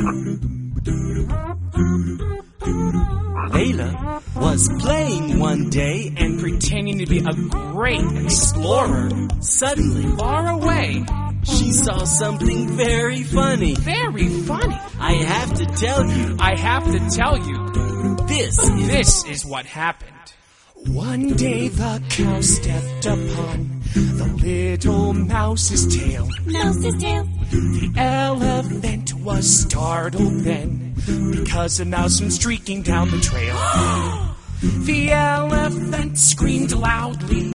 Layla was playing one day and pretending to be a great explorer. Suddenly, Far away. she saw something very funny. Very funny. I have to tell you, I have to tell you, this is what happened. One day the cow stepped upon the little mouse's tail. Mouse's tail. The elephant was startled then, because a mouse went streaking down the trail. The elephant screamed loudly.